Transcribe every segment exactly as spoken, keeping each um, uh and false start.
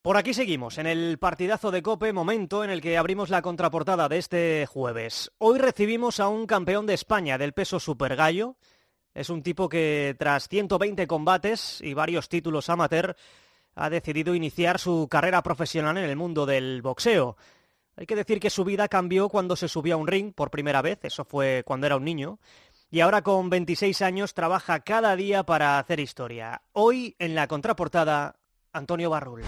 Por aquí seguimos, en el partidazo de COPE, momento en el que abrimos la contraportada de este jueves. Hoy recibimos a un campeón de España del peso supergallo. Es un tipo que tras ciento veinte combates y varios títulos amateur ha decidido iniciar su carrera profesional en el mundo del boxeo. Hay que decir que su vida cambió cuando se subió a un ring por primera vez, eso fue cuando era un niño. Y ahora con veintiséis años trabaja cada día para hacer historia. Hoy en la contraportada, Antonio Barrul.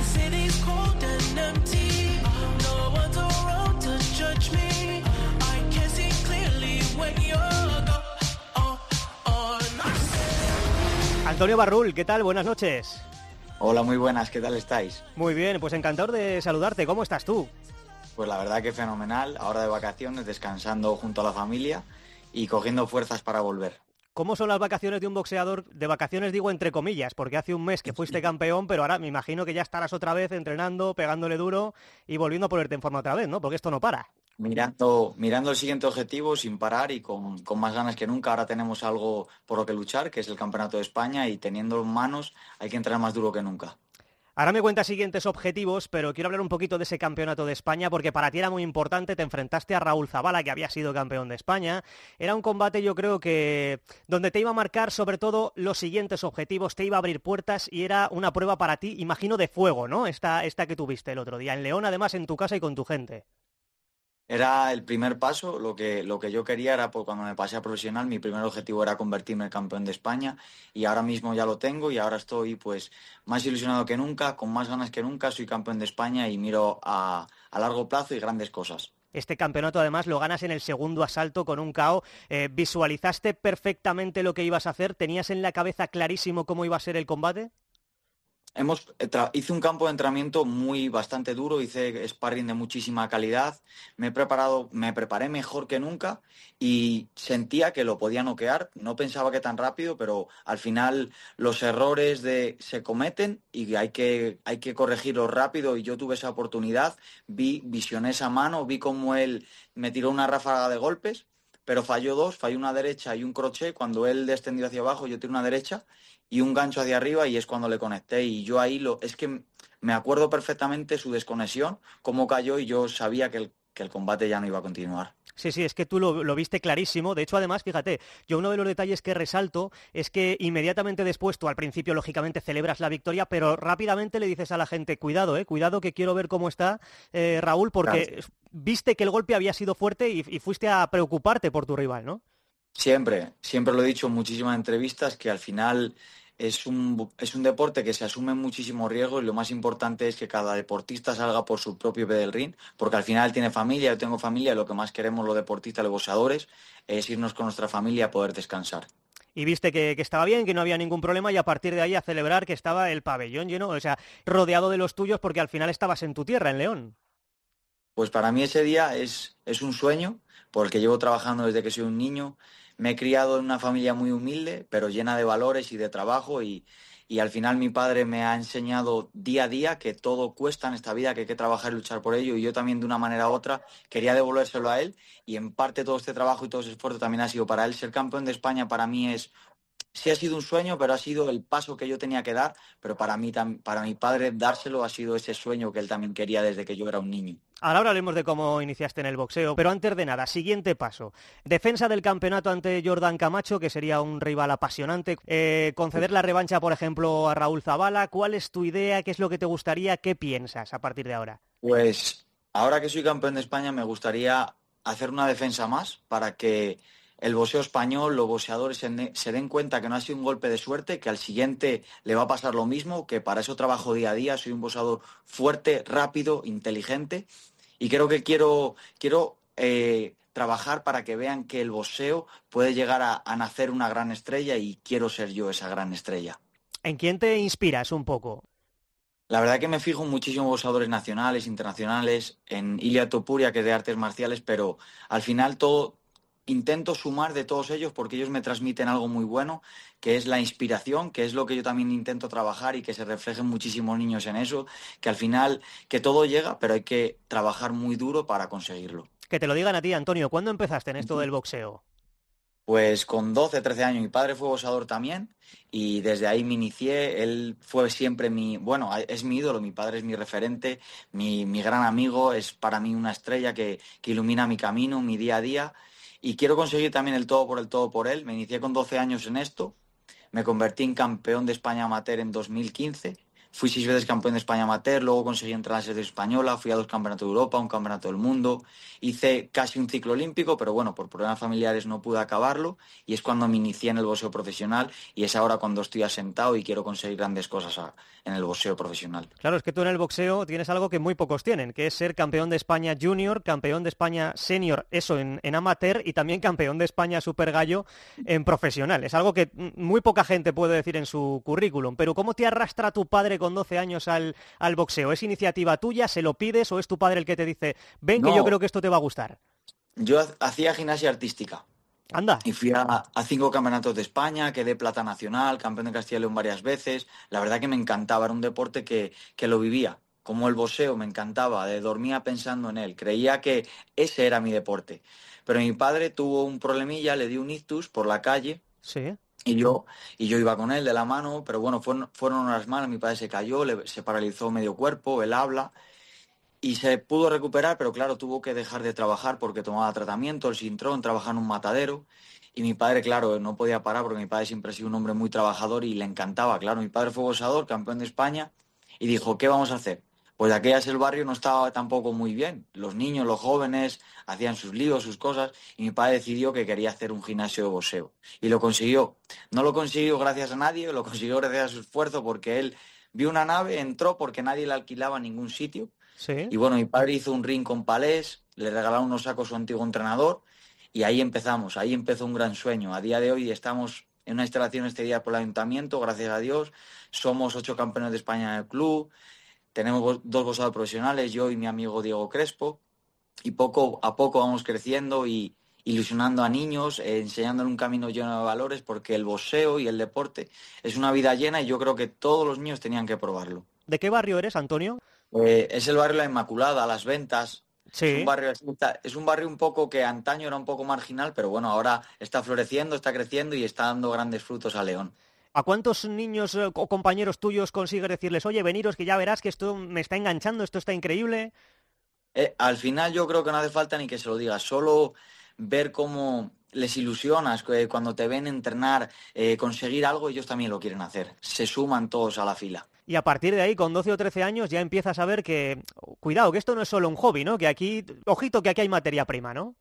Antonio Barrul, ¿qué tal? Buenas noches. Hola, muy buenas, ¿qué tal estáis? Muy bien, pues encantador de saludarte. ¿Cómo estás tú? Pues la verdad que fenomenal, ahora de vacaciones, descansando junto a la familia y cogiendo fuerzas para volver. ¿Cómo son las vacaciones de un boxeador? De vacaciones digo entre comillas, porque hace un mes que fuiste campeón, pero ahora me imagino que ya estarás otra vez entrenando, pegándole duro y volviendo a ponerte en forma otra vez, ¿no? Porque esto no para. Mirando, mirando el siguiente objetivo sin parar y con, con más ganas que nunca. Ahora tenemos algo por lo que luchar, que es el Campeonato de España, y teniéndolo en manos hay que entrenar más duro que nunca. Ahora me cuentas siguientes objetivos, pero quiero hablar un poquito de ese campeonato de España, porque para ti era muy importante, te enfrentaste a Raúl Zabala, que había sido campeón de España. Era un combate, yo creo que donde te iba a marcar sobre todo los siguientes objetivos, te iba a abrir puertas y era una prueba para ti, imagino, de fuego, ¿no? Esta, esta que tuviste el otro día, en León, además en tu casa y con tu gente. Era el primer paso, lo que, lo que yo quería era, pues, cuando me pasé a profesional, mi primer objetivo era convertirme en campeón de España y ahora mismo ya lo tengo y ahora estoy pues más ilusionado que nunca, con más ganas que nunca, soy campeón de España y miro a, a largo plazo y grandes cosas. Este campeonato además lo ganas en el segundo asalto con un K O. Eh, ¿Visualizaste perfectamente lo que ibas a hacer? ¿Tenías en la cabeza clarísimo cómo iba a ser el combate? Hemos, tra- hice un campo de entrenamiento muy bastante duro, hice sparring de muchísima calidad, me he preparado, me preparé mejor que nunca y sentía que lo podía noquear. No pensaba que tan rápido, pero al final los errores de, se cometen y hay que, hay que corregirlos rápido y yo tuve esa oportunidad, vi, visioné esa mano, vi cómo él me tiró una ráfaga de golpes, pero falló dos, falló una derecha y un crochet. Cuando él descendió hacia abajo, yo tiré una derecha y un gancho hacia arriba y es cuando le conecté. Y yo ahí, lo es que me acuerdo perfectamente su desconexión, cómo cayó y yo sabía que el, que el combate ya no iba a continuar. Sí, sí, es que tú lo, lo viste clarísimo. De hecho, además, fíjate, yo uno de los detalles que resalto es que inmediatamente después, tú al principio, lógicamente, celebras la victoria, pero rápidamente le dices a la gente, cuidado, eh, cuidado que quiero ver cómo está eh, Raúl, porque Claro. viste que el golpe había sido fuerte y, y fuiste a preocuparte por tu rival, ¿no? Siempre, siempre lo he dicho en muchísimas entrevistas que al final es un, es un deporte que se asume muchísimos riesgos y lo más importante es que cada deportista salga por su propio pie del ring, porque al final tiene familia, yo tengo familia, y lo que más queremos los deportistas, los boxeadores, es irnos con nuestra familia a poder descansar. Y viste que, que estaba bien, que no había ningún problema y a partir de ahí a celebrar que estaba el pabellón lleno, o sea, rodeado de los tuyos porque al final estabas en tu tierra, en León. Pues para mí ese día es, es un sueño, porque llevo trabajando desde que soy un niño. Me he criado en una familia muy humilde, pero llena de valores y de trabajo y, y al final mi padre me ha enseñado día a día que todo cuesta en esta vida, que hay que trabajar y luchar por ello y yo también de una manera u otra quería devolvérselo a él y en parte todo este trabajo y todo ese esfuerzo también ha sido para él. Ser campeón de España para mí es, sí ha sido un sueño, pero ha sido el paso que yo tenía que dar, pero para mí, tam- para mi padre dárselo ha sido ese sueño que él también quería desde que yo era un niño. Ahora hablaremos de cómo iniciaste en el boxeo, pero antes de nada, siguiente paso. Defensa del campeonato ante Jordan Camacho, que sería un rival apasionante. Eh, conceder la revancha, por ejemplo, a Raúl Zabala. ¿Cuál es tu idea? ¿Qué es lo que te gustaría? ¿Qué piensas a partir de ahora? Pues ahora que soy campeón de España me gustaría hacer una defensa más para que el boxeo español, los boxeadores se, ne- se den cuenta que no ha sido un golpe de suerte, que al siguiente le va a pasar lo mismo, que para eso trabajo día a día, soy un boxeador fuerte, rápido, inteligente y creo que quiero, quiero eh, trabajar para que vean que el boxeo puede llegar a, a nacer una gran estrella y quiero ser yo esa gran estrella. ¿En quién te inspiras un poco? La verdad que me fijo en muchísimos boxeadores nacionales, internacionales, en Ilia Topuria, que es de artes marciales, pero al final todo intento sumar de todos ellos porque ellos me transmiten algo muy bueno, que es la inspiración, que es lo que yo también intento trabajar y que se reflejen muchísimos niños en eso, que al final que todo llega, pero hay que trabajar muy duro para conseguirlo. Que te lo digan a ti, Antonio. ¿Cuándo empezaste en esto del boxeo? Pues con doce, trece años, mi padre fue boxeador también y desde ahí me inicié. Él fue siempre mi, bueno, es mi ídolo, mi padre es mi referente, mi, mi gran amigo, es para mí una estrella que, que ilumina mi camino, mi día a día y quiero conseguir también el todo por el todo por él. Me inicié con doce años en esto, me convertí en campeón de España amateur en dos mil quince. Fui seis veces campeón de España amateur, luego conseguí entrar a la selección española, fui a dos campeonatos de Europa, un campeonato del mundo, hice casi un ciclo olímpico, pero bueno, por problemas familiares no pude acabarlo y es cuando me inicié en el boxeo profesional y es ahora cuando estoy asentado y quiero conseguir grandes cosas a, en el boxeo profesional. Claro, es que tú en el boxeo tienes algo que muy pocos tienen, que es ser campeón de España junior, campeón de España senior, eso en, en amateur, y también campeón de España super gallo en profesional. Es algo que muy poca gente puede decir en su currículum. Pero ¿cómo te arrastra tu padre con doce años al, al boxeo? ¿Es iniciativa tuya? ¿Se lo pides o es tu padre el que te dice, ven que yo No, creo que esto te va a gustar? yo ha- hacía gimnasia artística. Anda. Y fui a, a cinco campeonatos de España, quedé plata nacional, campeón de Castilla y León varias veces. La verdad que me encantaba, era un deporte que, que lo vivía. Como el boxeo, me encantaba, de- dormía pensando en él. Creía que ese era mi deporte. Pero mi padre tuvo un problemilla, le dio un ictus por la calle Sí. y yo, y yo iba con él de la mano, pero bueno, fueron, fueron unas malas, mi padre se cayó, le- se paralizó medio cuerpo, el habla. Y se pudo recuperar, pero claro, tuvo que dejar de trabajar porque tomaba tratamiento, el Sintrón, trabajaba en un matadero. Y mi padre, claro, no podía parar porque mi padre siempre ha sido un hombre muy trabajador y le encantaba. Claro, mi padre fue boxeador, campeón de España, y dijo, ¿qué vamos a hacer? Pues de aquellas el barrio no estaba tampoco muy bien. Los niños, los jóvenes, hacían sus líos, sus cosas, y mi padre decidió que quería hacer un gimnasio de boxeo. Y lo consiguió. No lo consiguió gracias a nadie, lo consiguió gracias a su esfuerzo porque él vio una nave, entró porque nadie le alquilaba en ningún sitio Sí. y bueno, mi padre hizo un ring con palés, le regalaron unos sacos a su antiguo entrenador y ahí empezamos, ahí empezó un gran sueño. A día de hoy estamos en una instalación extendida por el ayuntamiento, gracias a Dios. Somos ocho campeones de España en el club, tenemos dos boxeadores profesionales, yo y mi amigo Diego Crespo, y poco a poco vamos creciendo y ilusionando a niños, eh, enseñándole un camino lleno de valores, porque el boxeo y el deporte es una vida llena y yo creo que todos los niños tenían que probarlo. ¿De qué barrio eres, Antonio? Eh, es el barrio La Inmaculada, Las Ventas. Es un Sí. barrio, es un barrio un poco que antaño era un poco marginal, pero bueno, ahora está floreciendo, está creciendo y está dando grandes frutos a León. ¿A cuántos niños eh, o compañeros tuyos consigues decirles, oye, veniros que ya verás que esto me está enganchando, esto está increíble? Eh, al final yo creo que no hace falta ni que se lo digas, solo ver cómo les ilusionas, que cuando te ven entrenar, eh, conseguir algo, ellos también lo quieren hacer. Se suman todos a la fila. Y a partir de ahí, con doce o trece años, ya empiezas a ver que, cuidado, que esto no es solo un hobby, ¿no? Que aquí, ojito, que aquí hay materia prima, ¿no?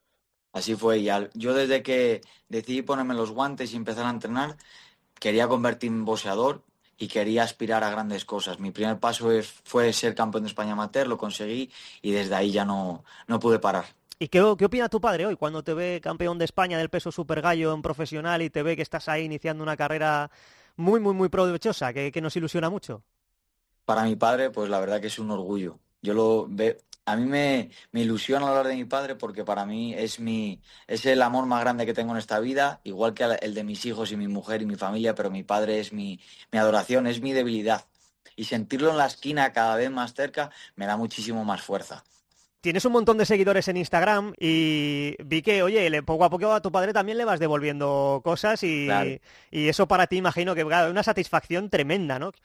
Así fue. Y al- yo desde que decidí ponerme los guantes y empezar a entrenar, quería convertirme en boxeador y quería aspirar a grandes cosas. Mi primer paso es- fue ser campeón de España amateur, lo conseguí y desde ahí ya no, no pude parar. ¿Y qué, qué opina tu padre hoy cuando te ve campeón de España del peso super gallo en profesional y te ve que estás ahí iniciando una carrera muy, muy, muy provechosa, que, que nos ilusiona mucho? Para mi padre, pues la verdad que es un orgullo. Yo lo veo, a mí me, me ilusiona hablar de mi padre porque para mí es mi, es el amor más grande que tengo en esta vida, igual que el de mis hijos y mi mujer y mi familia, pero mi padre es mi, mi adoración, es mi debilidad. Y sentirlo en la esquina cada vez más cerca me da muchísimo más fuerza. Tienes un montón de seguidores en Instagram y vi que, oye, le- poco a poco a tu padre también le vas devolviendo cosas Claro. y, y eso para ti imagino que, claro, es una satisfacción tremenda, ¿no?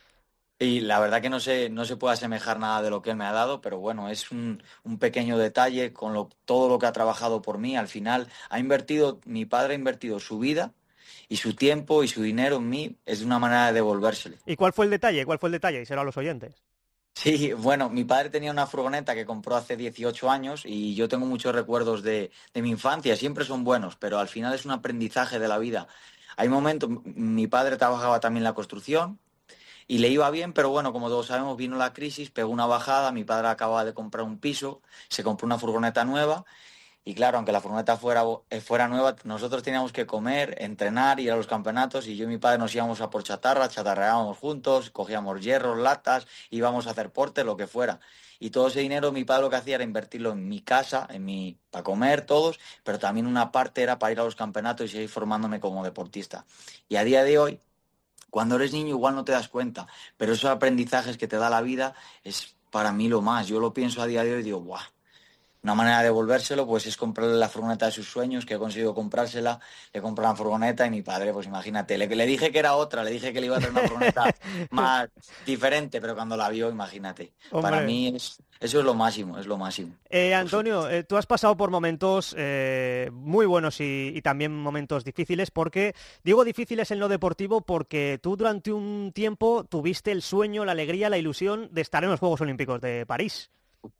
Y la verdad que no se, no se puede asemejar nada de lo que él me ha dado, pero bueno, es un, un pequeño detalle con lo, todo lo que ha trabajado por mí. Al final ha invertido, mi padre ha invertido su vida y su tiempo y su dinero en mí, es una manera de devolvérselo. ¿Y cuál fue el detalle? ¿Cuál fue el detalle? Y será a los oyentes. Sí, bueno, mi padre tenía una furgoneta que compró hace dieciocho años y yo tengo muchos recuerdos de, de mi infancia, siempre son buenos, pero al final es un aprendizaje de la vida. Hay momentos, m- mi padre trabajaba también en la construcción y le iba bien, pero bueno, como todos sabemos, vino la crisis, pegó una bajada, mi padre acababa de comprar un piso, se compró una furgoneta nueva y claro, aunque la furgoneta fuera, bo- eh, fuera nueva, nosotros teníamos que comer, entrenar, ir a los campeonatos y yo y mi padre nos íbamos a por chatarra, chatarreábamos juntos, cogíamos hierros, latas, íbamos a hacer porte, lo que fuera. Y todo ese dinero mi padre lo que hacía era invertirlo en mi casa, en mi, para comer todos, pero también una parte era para ir a los campeonatos y seguir formándome como deportista. Y a día de hoy, cuando eres niño igual no te das cuenta, pero esos aprendizajes que te da la vida es para mí lo más. Yo lo pienso a día de hoy y digo, ¡guau! Una manera de devolvérselo pues es comprarle la furgoneta de sus sueños, que he conseguido comprársela, le compré una furgoneta y mi padre, pues imagínate, le, le dije que era otra, le dije que le iba a traer una furgoneta más diferente, pero cuando la vio, imagínate. Para Hombre. mí es, eso es lo máximo, es lo máximo. Eh, Por Antonio, eh, tú has pasado por momentos eh, muy buenos y, y también momentos difíciles, porque digo difíciles en lo deportivo porque tú durante un tiempo tuviste el sueño, la alegría, la ilusión de estar en los Juegos Olímpicos de París.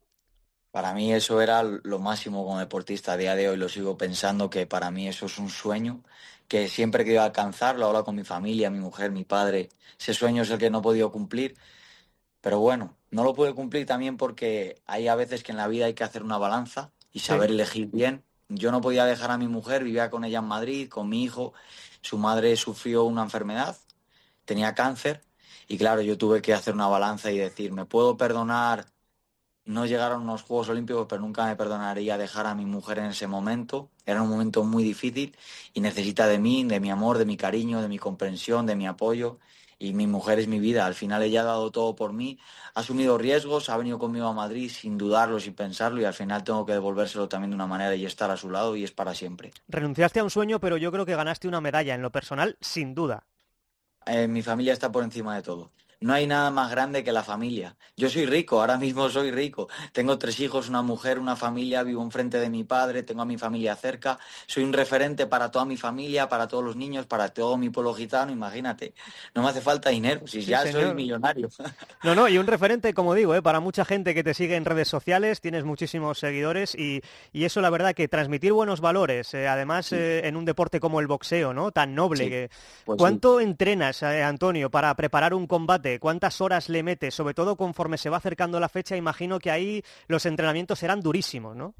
Para mí eso era lo máximo como deportista. A día de hoy lo sigo pensando que para mí eso es un sueño que siempre he querido alcanzar. Lo he hablado con mi familia, mi mujer, mi padre. Ese sueño es el que no he podido cumplir. Pero bueno, no lo pude cumplir también porque hay a veces que en la vida hay que hacer una balanza y Sí. saber elegir bien. Yo no podía dejar a mi mujer, vivía con ella en Madrid, con mi hijo. Su madre sufrió una enfermedad, tenía cáncer. Y claro, yo tuve que hacer una balanza y decir, ¿me puedo perdonar no llegaron unos Juegos Olímpicos, pero nunca me perdonaría dejar a mi mujer en ese momento? Era un momento muy difícil y necesita de mí, de mi amor, de mi cariño, de mi comprensión, de mi apoyo. Y mi mujer es mi vida. Al final ella ha dado todo por mí, ha asumido riesgos, ha venido conmigo a Madrid sin dudarlo, sin pensarlo, y al final tengo que devolvérselo también de una manera y estar a su lado y es para siempre. Renunciaste a un sueño, pero yo creo que ganaste una medalla en lo personal, sin duda. Eh, mi familia está por encima de todo. No hay nada más grande que la familia. Yo soy rico, ahora mismo soy rico. Tengo tres hijos, una mujer, una familia, vivo enfrente de mi padre, tengo a mi familia cerca. Soy un referente para toda mi familia, para todos los niños, para todo mi pueblo gitano, imagínate. No me hace falta dinero, si Sí, ya soy señor. millonario. No, no, y un referente, como digo, ¿eh? Para mucha gente que te sigue en redes sociales, tienes muchísimos seguidores y, y eso, la verdad, que transmitir buenos valores, eh, además Sí, eh, en un deporte como el boxeo, ¿no? Tan noble. sí, Que... pues sí. ¿Cuánto entrenas, eh, Antonio, para preparar un combate? ¿Cuántas horas le metes? Sobre todo conforme se va acercando la fecha, imagino que ahí los entrenamientos serán durísimos, ¿no?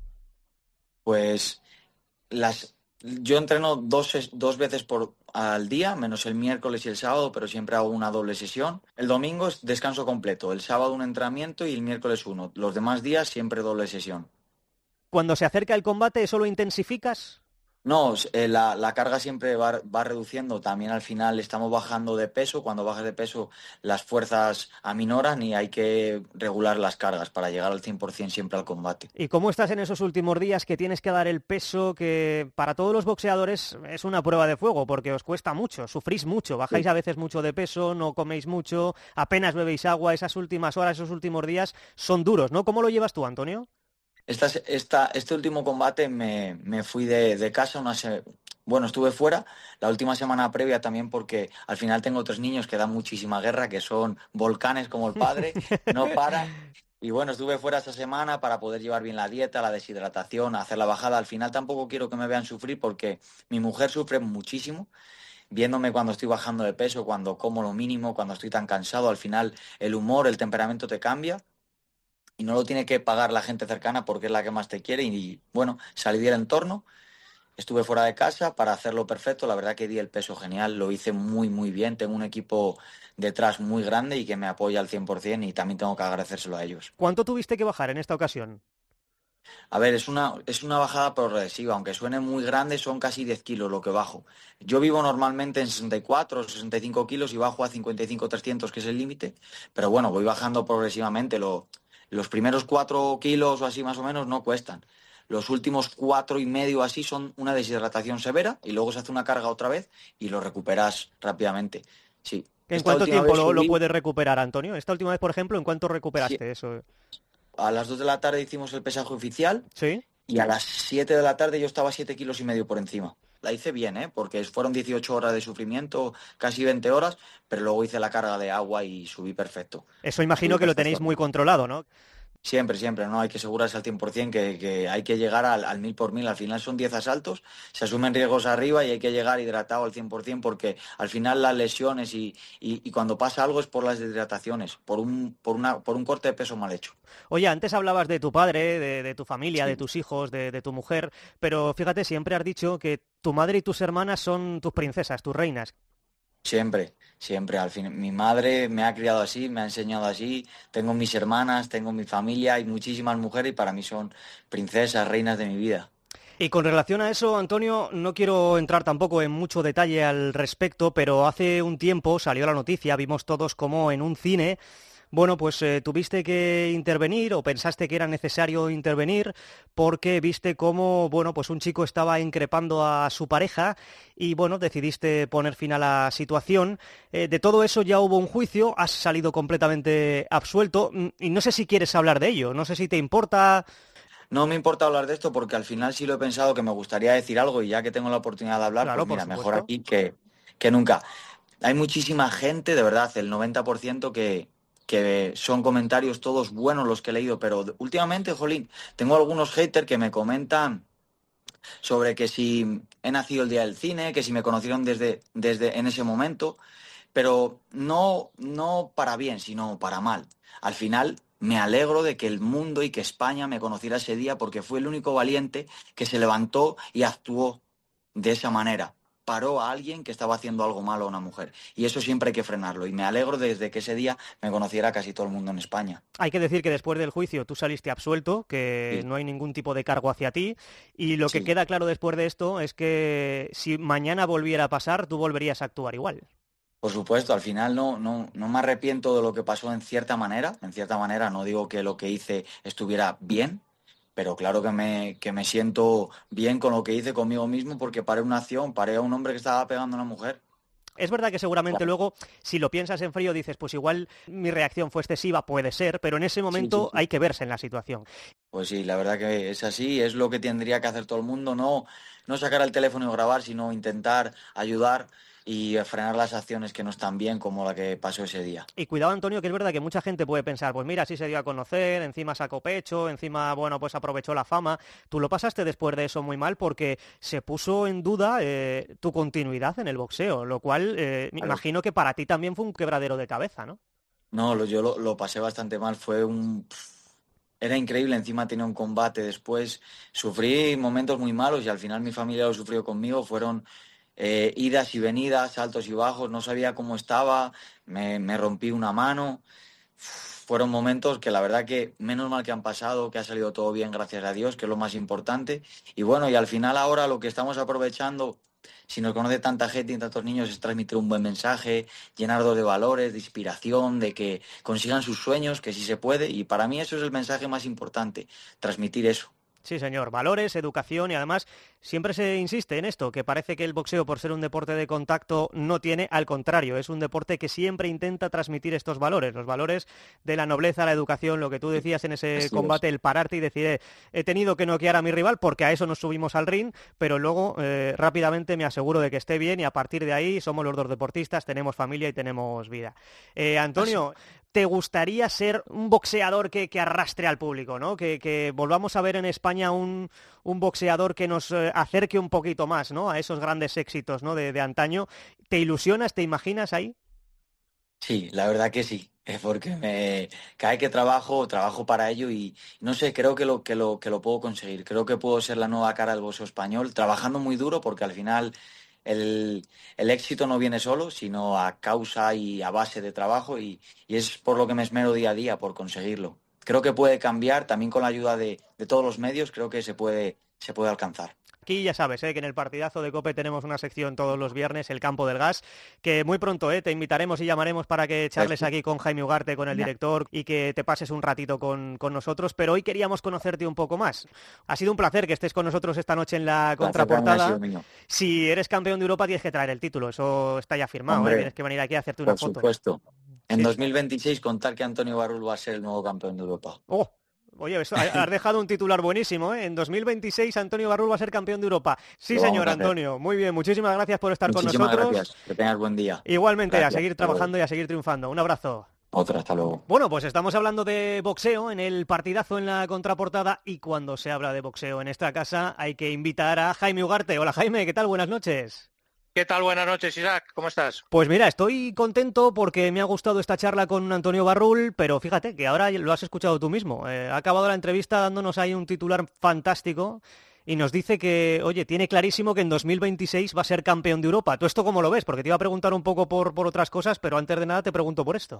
Pues las, yo entreno dos, ses- dos veces por al día, menos el miércoles y el sábado, pero siempre hago una doble sesión. El domingo es descanso completo, el sábado un entrenamiento y el miércoles uno. Los demás días siempre doble sesión. Cuando se acerca el combate, ¿eso lo intensificas? No, s- eh, la, la carga siempre va, va reduciendo. También al final estamos bajando de peso. Cuando bajas de peso, las fuerzas aminoran y hay que regular las cargas para llegar al cien por ciento siempre al combate. ¿Y cómo estás en esos últimos días que tienes que dar el peso que para todos los boxeadores es una prueba de fuego porque os cuesta mucho, sufrís mucho, bajáis Sí. a veces mucho de peso, no coméis mucho, apenas bebéis agua, esas últimas horas, esos últimos días son duros, ¿no? ¿Cómo lo llevas tú, Antonio? Esta, esta, este último combate me, me fui de, de casa una se- bueno, estuve fuera la última semana previa también porque al final tengo tres niños que dan muchísima guerra, que son volcanes como el padre, no paran. Y bueno, estuve fuera esta semana para poder llevar bien la dieta, la deshidratación, hacer la bajada. Al final tampoco quiero que me vean sufrir porque mi mujer sufre muchísimo viéndome cuando estoy bajando de peso, cuando como lo mínimo, cuando estoy tan cansado. Al final el humor, el temperamento te cambia y no lo tiene que pagar la gente cercana porque es la que más te quiere. Y bueno, salí del entorno, estuve fuera de casa para hacerlo perfecto. La verdad que di el peso genial, lo hice muy, muy bien. Tengo un equipo detrás muy grande y que me apoya al cien por ciento y también tengo que agradecérselo a ellos. ¿Cuánto tuviste que bajar en esta ocasión? A ver, es una, es una bajada progresiva, aunque suene muy grande, son casi diez kilos lo que bajo. Yo vivo normalmente en sesenta y cuatro, sesenta y cinco kilos y bajo a cincuenta y cinco, trescientos, que es el límite, pero bueno, voy bajando progresivamente. Lo, los primeros cuatro kilos o así más o menos no cuestan. Los últimos cuatro y medio así son una deshidratación severa y luego se hace una carga otra vez y lo recuperas rápidamente. Sí, ¿En esta cuánto última tiempo vez lo, lo subí, puedes recuperar, Antonio? Esta última vez, por ejemplo, ¿en cuánto sí, recuperaste eso? a las dos de la tarde hicimos el pesaje oficial. ¿Sí? Y a las siete de la tarde yo estaba siete kilos y medio por encima. La hice bien, ¿eh? Porque fueron dieciocho horas de sufrimiento, casi veinte horas, pero luego hice la carga de agua y subí perfecto. Eso Subí imagino que lo tenéis perfecto. muy controlado, ¿no? Siempre, siempre, ¿no? Hay que asegurarse al cien por ciento que, que hay que llegar al, al mil por mil. Al final son diez asaltos, se asumen riesgos arriba y hay que llegar hidratado al cien por ciento porque al final las lesiones y, y, y cuando pasa algo es por las deshidrataciones, por un, por una, por un corte de peso mal hecho. Oye, antes hablabas de tu padre, de, de tu familia, de Sí. tus hijos, de, de tu mujer, pero fíjate, siempre has dicho que tu madre y tus hermanas son tus princesas, tus reinas. Siempre, siempre. Al fin, mi madre me ha criado así, me ha enseñado así. Tengo mis hermanas, tengo mi familia, hay muchísimas mujeres y para mí son princesas, reinas de mi vida. Y con relación a eso, Antonio, no quiero entrar tampoco en mucho detalle al respecto, pero hace un tiempo salió la noticia, vimos todos como en un cine Bueno, pues eh, tuviste que intervenir o pensaste que era necesario intervenir porque viste cómo, bueno, pues un chico estaba increpando a su pareja y, bueno, decidiste poner fin a la situación. Eh, de todo eso ya hubo un juicio, has salido completamente absuelto y no sé si quieres hablar de ello, no sé si te importa. No me importa hablar de esto porque al final sí lo he pensado que me gustaría decir algo y ya que tengo la oportunidad de hablar, Claro, pues por mira, mejor supuesto. aquí que, que nunca. Hay muchísima gente, de verdad, el noventa por ciento que, que son comentarios todos buenos los que he leído, pero últimamente, jolín, tengo algunos haters que me comentan sobre que si he nacido el día del cine, que si me conocieron desde, desde en ese momento, pero no, no para bien, sino para mal. Al final me alegro de que el mundo y que España me conociera ese día porque fue el único valiente que se levantó y actuó de esa manera. Paró a alguien que estaba haciendo algo malo a una mujer. Y eso siempre hay que frenarlo. Y me alegro desde que ese día me conociera casi todo el mundo en España. Hay que decir que después del juicio tú saliste absuelto, que Sí, no hay ningún tipo de cargo hacia ti, y lo que sí. queda claro después de esto es que si mañana volviera a pasar, tú volverías a actuar igual. Por supuesto, al final no, no, no me arrepiento de lo que pasó en cierta manera. En cierta manera no digo que lo que hice estuviera bien, pero claro que me, que me siento bien con lo que hice conmigo mismo porque paré una acción, paré a un hombre que estaba pegando a una mujer. Es verdad que seguramente Claro. luego, si lo piensas en frío, dices, pues igual mi reacción fue excesiva, puede ser, pero en ese Sí, sí, momento sí. hay que verse en la situación. Pues sí, la verdad que es así, es lo que tendría que hacer todo el mundo, no, no sacar el teléfono y grabar, sino intentar ayudar y frenar las acciones que no están bien como la que pasó ese día. Y cuidado, Antonio, que es verdad que mucha gente puede pensar, pues mira, así se dio a conocer, encima sacó pecho, encima, bueno, pues aprovechó la fama. Tú lo pasaste después de eso muy mal porque se puso en duda eh, tu continuidad en el boxeo, lo cual eh, me Claro. imagino que para ti también fue un quebradero de cabeza, ¿no? No, lo- yo lo, lo pasé bastante mal, fue un... Era increíble, encima tenía un combate después, sufrí momentos muy malos y al final mi familia lo sufrió conmigo, fueron eh, idas y venidas, altos y bajos, no sabía cómo estaba, me, me rompí una mano, fueron momentos que la verdad que menos mal que han pasado, que ha salido todo bien, gracias a Dios, que es lo más importante. Y bueno, y al final ahora lo que estamos aprovechando, si nos conoce tanta gente y tantos niños, es transmitir un buen mensaje, llenarlos de valores, de inspiración, de que consigan sus sueños, que sí se puede. Y para mí eso es el mensaje más importante, transmitir eso. Sí, señor. Valores, educación y además siempre se insiste en esto, que parece que el boxeo, por ser un deporte de contacto, no tiene, al contrario, es un deporte que siempre intenta transmitir estos valores, los valores de la nobleza, la educación, lo que tú decías en ese Así es. combate, el pararte y decir, eh, he tenido que noquear a mi rival porque a eso nos subimos al ring, pero luego eh, rápidamente me aseguro de que esté bien y a partir de ahí somos los dos deportistas, tenemos familia y tenemos vida. Eh, Así. Antonio, ¿te gustaría ser un boxeador que, que arrastre al público, ¿no? Que, que volvamos a ver en España un, un boxeador que nos eh, acerque un poquito más, ¿no? A esos grandes éxitos, ¿no? de, de antaño. ¿Te ilusionas, te imaginas ahí? Sí, la verdad que sí, es porque me, cada vez que trabajo, trabajo para ello y no sé, creo que lo, que lo, que lo puedo conseguir. Creo que puedo ser la nueva cara del boxeo español, trabajando muy duro porque al final el, el éxito no viene solo, sino a causa y a base de trabajo y, y es por lo que me esmero día a día, por conseguirlo. Creo que puede cambiar, también con la ayuda de, de todos los medios, creo que se puede, se puede alcanzar. Aquí ya sabes, ¿eh? Que en el partidazo de COPE tenemos una sección todos los viernes, el Campo del Gas, que muy pronto ¿eh? te invitaremos y llamaremos para que charles Perfecto. aquí con Jaime Ugarte, con el director, y que te pases un ratito con, con nosotros, pero hoy queríamos conocerte un poco más. Ha sido un placer que estés con nosotros esta noche en la Placer también ha sido contraportada. mío. Si eres campeón de Europa tienes que traer el título, eso está ya firmado, ¿eh? Hombre, Tienes que venir aquí a hacerte una por foto. supuesto. En Sí, dos sí. mil veintiséis contar que Antonio Barrul va a ser el nuevo campeón de Europa. Oh, oye, eso, has dejado un titular buenísimo, ¿eh? En dos mil veintiséis Antonio Barrul va a ser campeón de Europa. Sí, Lo vamos señor a hacer. Antonio. Muy bien, muchísimas gracias por estar con Muchísimas nosotros. gracias. Que tengas buen día. Igualmente, a Gracias. seguir Hasta luego. trabajando y a seguir triunfando. Un abrazo. Otra, hasta luego. Bueno, pues estamos hablando de boxeo en el partidazo en la contraportada y cuando se habla de boxeo en esta casa hay que invitar a Jaime Ugarte. Hola Jaime, ¿qué tal? Buenas noches. ¿Qué tal? Buenas noches, Isaac. ¿Cómo estás? Pues mira, estoy contento porque me ha gustado esta charla con Antonio Barrul, pero fíjate que ahora lo has escuchado tú mismo. Eh, ha acabado la entrevista dándonos ahí un titular fantástico y nos dice que, oye, tiene clarísimo que en dos mil veintiséis va a ser campeón de Europa. ¿Tú esto cómo lo ves? Porque te iba a preguntar un poco por, por otras cosas, pero antes de nada te pregunto por esto.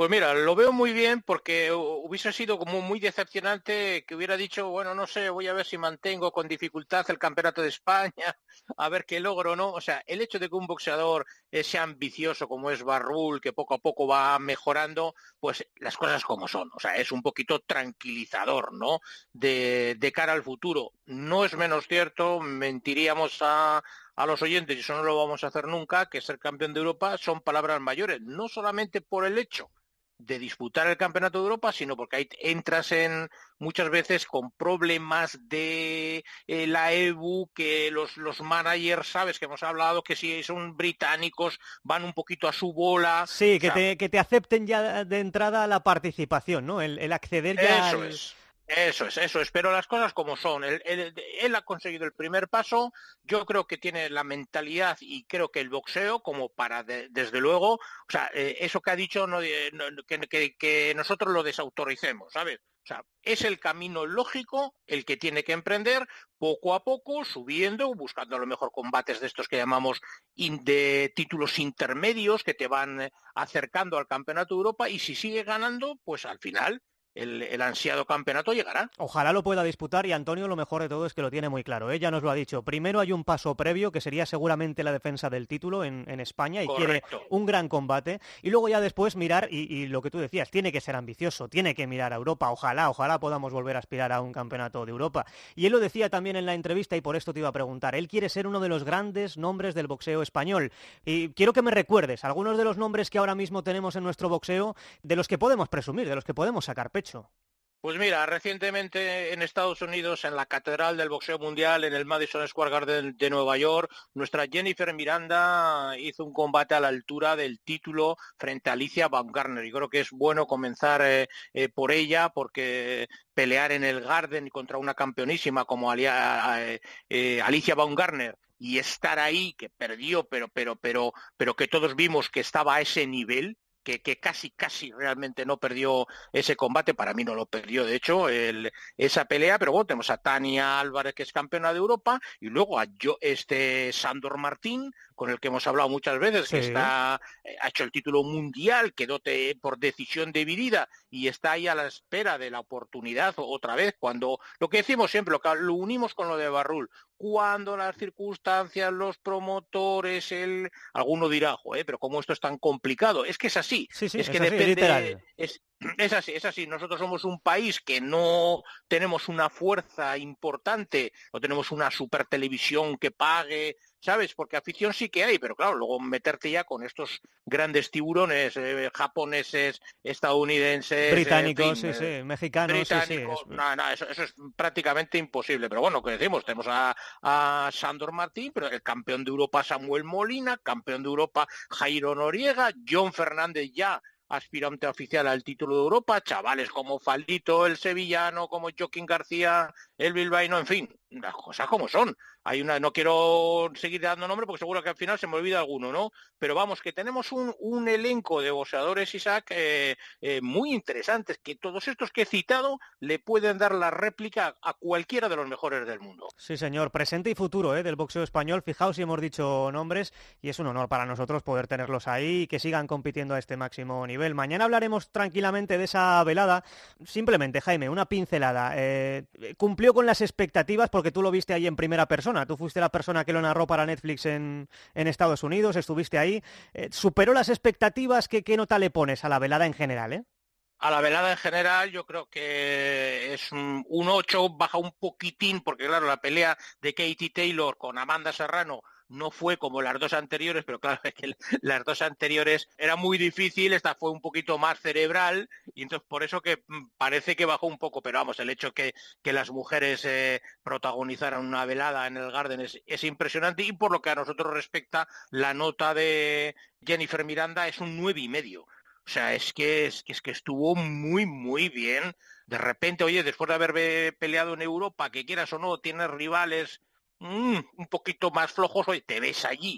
Pues mira, lo veo muy bien porque hubiese sido como muy decepcionante que hubiera dicho, bueno, no sé, voy a ver si mantengo con dificultad el Campeonato de España, a ver qué logro, ¿no? O sea, el hecho de que un boxeador eh, sea ambicioso como es Barrul, que poco a poco va mejorando, pues las cosas como son. O sea, es un poquito tranquilizador, ¿no? De, de cara al futuro. No es menos cierto, mentiríamos a a los oyentes, y eso no lo vamos a hacer nunca, que ser campeón de Europa son palabras mayores, no solamente por el hecho de disputar el Campeonato de Europa, sino porque ahí entras en muchas veces con problemas de eh, la E B U, que los, los managers, sabes, que hemos hablado, que si son británicos van un poquito a su bola. Sí, que, O sea, te, que te acepten ya de entrada la participación, ¿no? El, el acceder ya eso al... es. Eso es, eso es, pero las cosas como son. Él, él, él ha conseguido el primer paso, yo creo que tiene la mentalidad y creo que el boxeo como para, de, desde luego, o sea, eh, eso que ha dicho, no, no, que, que, que nosotros lo desautoricemos, ¿sabes? O sea, es el camino lógico el que tiene que emprender poco a poco, subiendo, buscando a lo mejor combates de estos que llamamos in, de títulos intermedios que te van acercando al Campeonato de Europa, y si sigue ganando, pues al final El, el ansiado campeonato llegará. Ojalá lo pueda disputar, y Antonio lo mejor de todo es que lo tiene muy claro. Ella nos lo ha dicho. Primero hay un paso previo que sería seguramente la defensa del título en, en España, y Correcto. quiere un gran combate. Y luego ya después mirar, y, y lo que tú decías, tiene que ser ambicioso, tiene que mirar a Europa. Ojalá, ojalá podamos volver a aspirar a un campeonato de Europa. Y él lo decía también en la entrevista, y por esto te iba a preguntar. Él quiere ser uno de los grandes nombres del boxeo español. Y quiero que me recuerdes algunos de los nombres que ahora mismo tenemos en nuestro boxeo, de los que podemos presumir, de los que podemos sacar pecho. Pues mira, recientemente en Estados Unidos, en la Catedral del Boxeo Mundial, en el Madison Square Garden de Nueva York, nuestra Jennifer Miranda hizo un combate a la altura del título frente a Alicia Baumgartner. Y creo que es bueno comenzar eh, eh, por ella, porque pelear en el Garden contra una campeonísima como Alia, eh, eh, Alicia Baumgartner, y estar ahí, que perdió, pero, pero, pero, pero que todos vimos que estaba a ese nivel, Que, que casi, casi realmente no perdió ese combate, para mí no lo perdió, de hecho, el, esa pelea, pero bueno, tenemos a Tania Álvarez, que es campeona de Europa, y luego a yo, este Sandor Martín, con el que hemos hablado muchas veces, sí. que está, eh, ha hecho el título mundial, quedó te, por decisión dividida, y está ahí a la espera de la oportunidad otra vez, cuando, lo que decimos siempre, lo, que, lo unimos con lo de Barrul, cuando las circunstancias, los promotores, el... alguno dirá, joder, pero cómo esto es tan complicado, es que es así, sí, sí, es que es así, depende, literal. Es, es así, es así, nosotros somos un país que no tenemos una fuerza importante, no tenemos una super televisión que pague, ¿sabes? Porque afición sí que hay, pero claro, luego meterte ya con estos grandes tiburones eh, japoneses, estadounidenses, británicos, en fin, sí, eh, sí, mexicanos, británicos, sí, sí. No, no, eso, eso es prácticamente imposible, pero bueno, que decimos, tenemos a, a Sandor Martín, pero el campeón de Europa Samuel Molina, campeón de Europa Jairo Noriega, John Fernández ya aspirante oficial al título de Europa, chavales como Faldito, el sevillano, como Joaquín García, el bilbaíno, en fin, las cosas como son. Hay una, no quiero seguir dando nombre porque seguro que al final se me olvida alguno, ¿no? Pero vamos, que tenemos un, un elenco de boxeadores, Isaac, eh, eh, muy interesantes, que todos estos que he citado le pueden dar la réplica a cualquiera de los mejores del mundo. Sí, señor, presente y futuro ¿eh? del boxeo español. Fijaos si hemos dicho nombres, y es un honor para nosotros poder tenerlos ahí y que sigan compitiendo a este máximo nivel. Mañana hablaremos tranquilamente de esa velada. Simplemente, Jaime, una pincelada. Eh, cumplió con las expectativas porque tú lo viste ahí en primera persona. Tú fuiste la persona que lo narró para Netflix en, en Estados Unidos, estuviste ahí. Eh, ¿Superó las expectativas? ¿Qué, qué nota le pones a la velada en general, eh? A la velada en general yo creo que es un, un ocho, baja un poquitín, porque claro, la pelea de Katie Taylor con Amanda Serrano no fue como las dos anteriores, pero claro, es que las dos anteriores era muy difícil, esta fue un poquito más cerebral, y entonces por eso que parece que bajó un poco, pero vamos, el hecho que, que las mujeres eh, protagonizaran una velada en el Garden es, es impresionante, y por lo que a nosotros respecta, la nota de Jennifer Miranda es un nueve y medio. O sea, es que, es, que, es que estuvo muy, muy bien. De repente, oye, después de haber peleado en Europa, que quieras o no, tienes rivales mmm, un poquito más flojos, oye, te ves allí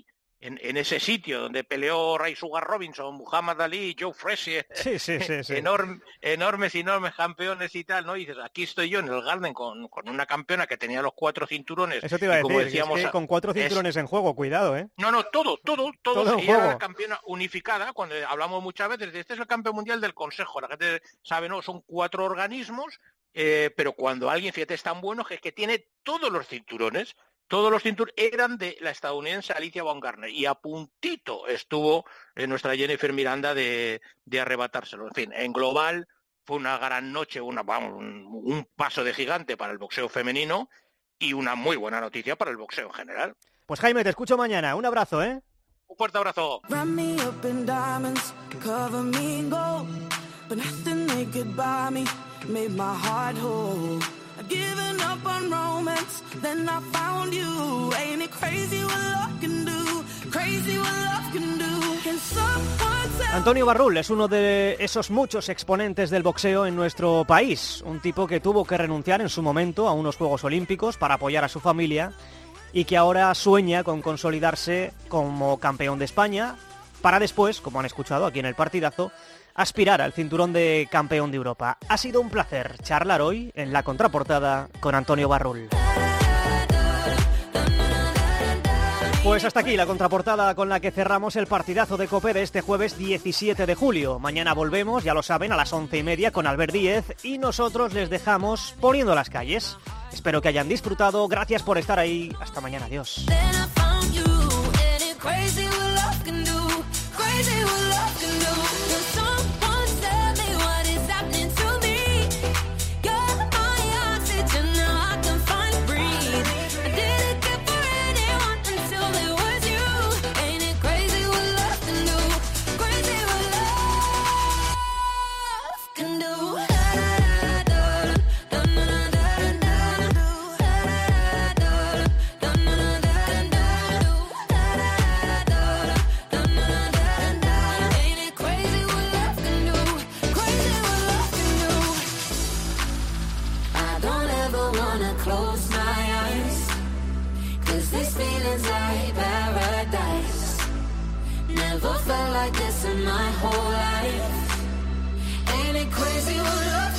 en, en ese sitio donde peleó Ray Sugar Robinson, Muhammad Ali, Joe Frazier, sí, sí, sí, sí. Enorme, enormes, enormes campeones y tal, ¿no? Y dices, aquí estoy yo en el Garden con, con una campeona que tenía los cuatro cinturones. Eso te iba a decir, como decíamos, es que con cuatro cinturones es... en juego, cuidado, ¿eh? No, no, todo, todo, todo. todo ella era la campeona unificada, cuando hablamos muchas veces de este es el campeón mundial del Consejo, la gente sabe, no, son cuatro organismos, eh, pero cuando alguien, fíjate, es tan bueno que es que tiene todos los cinturones. Todos los cinturones eran de la estadounidense Alicia Baumgartner y a puntito estuvo eh, nuestra Jennifer Miranda de, de arrebatárselo. En fin, en global fue una gran noche, una, vamos, un, un paso de gigante para el boxeo femenino y una muy buena noticia para el boxeo en general. Pues Jaime, te escucho mañana. Un abrazo, ¿eh? Un fuerte abrazo. Giving up on romance, then I found you. Ain't it crazy what love can do? Crazy what love can do. Can someone tell... Antonio Barrul es uno de esos muchos exponentes del boxeo en nuestro país. Un tipo que tuvo que renunciar en su momento a unos Juegos Olímpicos para apoyar a su familia y que ahora sueña con consolidarse como campeón de España para después, como han escuchado aquí en el partidazo, aspirar al cinturón de campeón de Europa. Ha sido un placer charlar hoy en la contraportada con Antonio Barrul. Pues hasta aquí la contraportada con la que cerramos el partidazo de COPE de este jueves diecisiete de julio. Mañana volvemos, ya lo saben, a las once y media con Albert Díez y nosotros les dejamos poniendo las calles. Espero que hayan disfrutado. Gracias por estar ahí. Hasta mañana. Adiós. Never felt like this in my whole life. Ain't it crazy what love